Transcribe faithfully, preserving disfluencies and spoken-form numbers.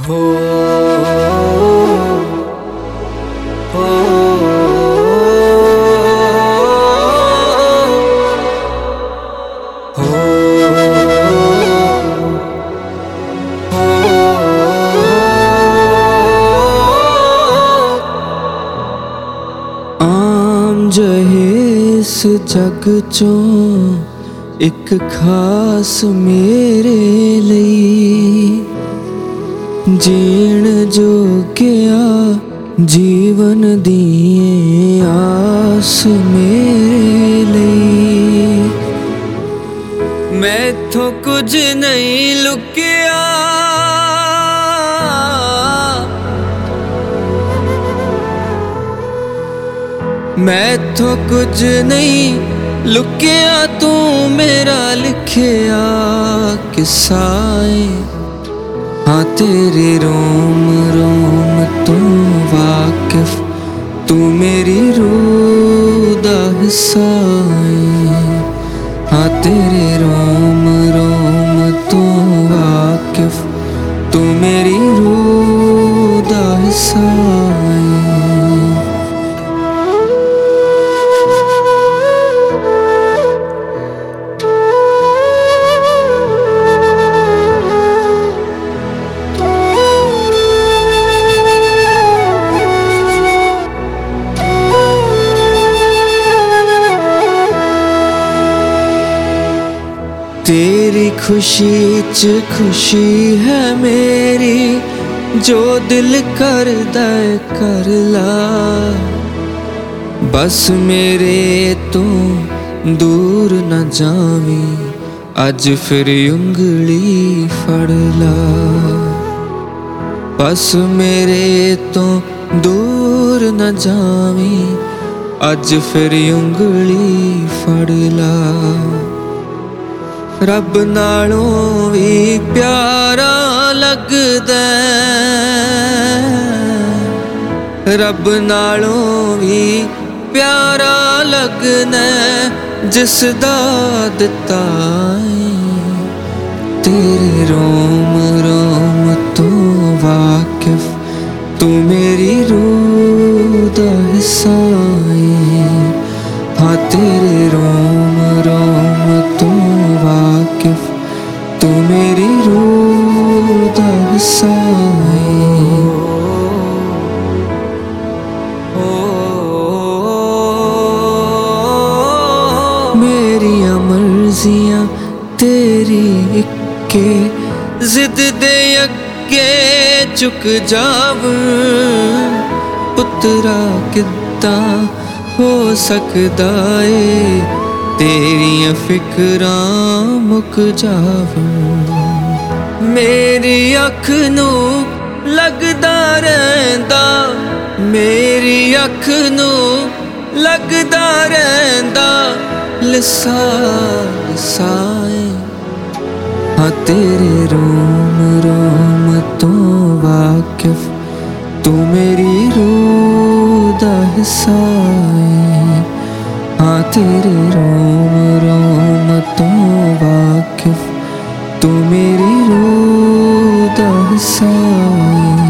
हो हो हो आम जहे इस जग चों एक खास मेरे ਲਈ जीण जोगिया जीवन दिए आस मेरे ਲਈ मैथों कुछ नहीं लुकिया मैथों कुछ नहीं लुकिया तू मेरा लिखिया किस्सा हाँ तेरे रोम रोम तू वाकिफ तू मेरी रूह दा हिस्सा हाँ तेरे रोम रोम तू वाकिफ तू मेरी रूह दा हिस्सा तेरी खुशी च खुशी है मेरी जो दिल कर दे कर ला बस मेरे तो दूर न जावी अज फिर उंगली फड़ ला बस मेरे तो दूर न जावी अज फिर उंगली फड़ ला रब नालों भी प्यारा लगदा रब नालों भी प्यारा लगना जिसदा दिता तेरे रोम रोम तू वाकिफ तू मेरी रूह दा हिस्सा हाँ तेरे रोम रोम तू वाकिफ तू मेरी रूह दा हिस्सा मेरियां मर्जियां तेरी इक्के जिद दे अगे चुक जाव पुत्रा किद्दां हो सकदा है तेरियां फिकरां मुक जावन मेरी अख नू लगदा रहिंदा मेरी अख नू लगदा रहिंदा लिसा लिसा हाँ तेरे रोम रोम तू वाकिफ तू मेरी रूह दा हिस्सा हाँ तेरे रोम रोम तू वाकिफ तू मेरी रूह दा हिस्सा।